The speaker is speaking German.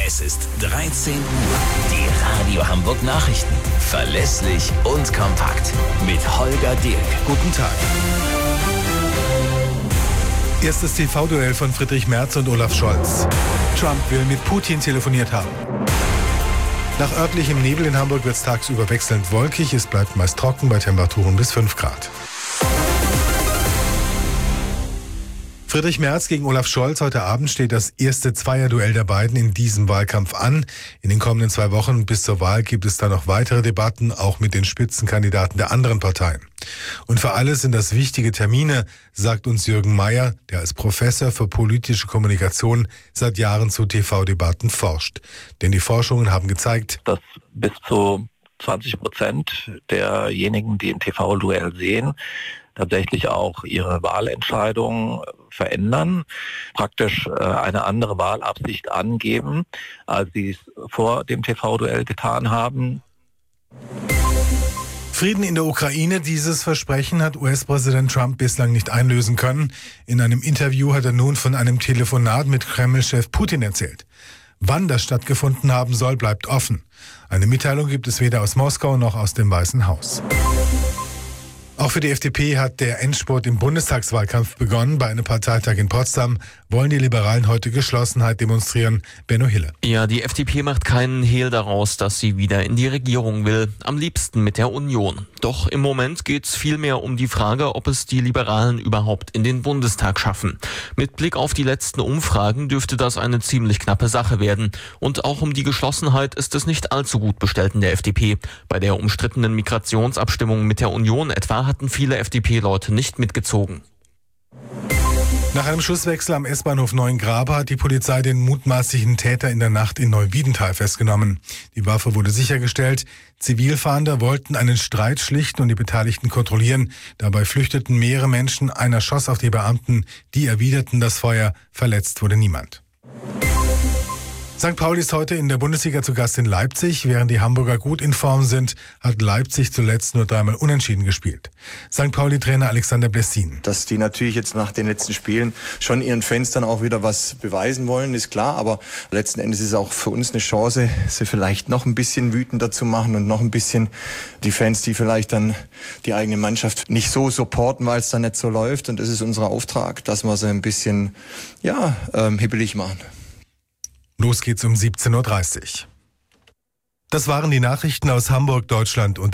Es ist 13 Uhr. Die Radio Hamburg Nachrichten. Verlässlich und kompakt. Mit Holger Dirk. Guten Tag. Erstes TV-Duell von Friedrich Merz und Olaf Scholz. Trump will mit Putin telefoniert haben. Nach örtlichem Nebel in Hamburg wird es tagsüber wechselnd wolkig. Es bleibt meist trocken bei Temperaturen bis 5 Grad. Friedrich Merz gegen Olaf Scholz. Heute Abend steht das erste Zweierduell der beiden in diesem Wahlkampf an. In den kommenden 2 Wochen bis zur Wahl gibt es dann noch weitere Debatten, auch mit den Spitzenkandidaten der anderen Parteien. Und für alle sind das wichtige Termine, sagt uns Jürgen Mayer, der als Professor für politische Kommunikation seit Jahren zu TV-Debatten forscht. Denn die Forschungen haben gezeigt, dass bis zu 20% derjenigen, die im TV-Duell sehen, tatsächlich auch ihre Wahlentscheidung verändern, praktisch eine andere Wahlabsicht angeben, als sie es vor dem TV-Duell getan haben. Frieden in der Ukraine, dieses Versprechen hat US-Präsident Trump bislang nicht einlösen können. In einem Interview hat er nun von einem Telefonat mit Kreml-Chef Putin erzählt. Wann das stattgefunden haben soll, bleibt offen. Eine Mitteilung gibt es weder aus Moskau noch aus dem Weißen Haus. Auch für die FDP hat der Endspurt im Bundestagswahlkampf begonnen. Bei einem Parteitag in Potsdam wollen die Liberalen heute Geschlossenheit demonstrieren. Benno Hille. Ja, die FDP macht keinen Hehl daraus, dass sie wieder in die Regierung will. Am liebsten mit der Union. Doch im Moment geht es vielmehr um die Frage, ob es die Liberalen überhaupt in den Bundestag schaffen. Mit Blick auf die letzten Umfragen dürfte das eine ziemlich knappe Sache werden. Und auch um die Geschlossenheit ist es nicht allzu gut bestellt in der FDP. Bei der umstrittenen Migrationsabstimmung mit der Union etwa hatten viele FDP-Leute nicht mitgezogen. Nach einem Schusswechsel am S-Bahnhof Neuengrabe hat die Polizei den mutmaßlichen Täter in der Nacht in Neuwiedental festgenommen. Die Waffe wurde sichergestellt. Zivilfahnder wollten einen Streit schlichten und die Beteiligten kontrollieren. Dabei flüchteten mehrere Menschen. Einer schoss auf die Beamten. Die erwiderten das Feuer. Verletzt wurde niemand. St. Pauli ist heute in der Bundesliga zu Gast in Leipzig. Während die Hamburger gut in Form sind, hat Leipzig zuletzt nur 3-mal unentschieden gespielt. St. Pauli-Trainer Alexander Blessin. Dass die natürlich jetzt nach den letzten Spielen schon ihren Fans dann auch wieder was beweisen wollen, ist klar. Aber letzten Endes ist es auch für uns eine Chance, sie vielleicht noch ein bisschen wütender zu machen und noch ein bisschen die Fans, die vielleicht dann die eigene Mannschaft nicht so supporten, weil es dann nicht so läuft. Und das ist unser Auftrag, dass wir sie ein bisschen hibbelig machen. Los geht's um 17.30 Uhr. Das waren die Nachrichten aus Hamburg, Deutschland und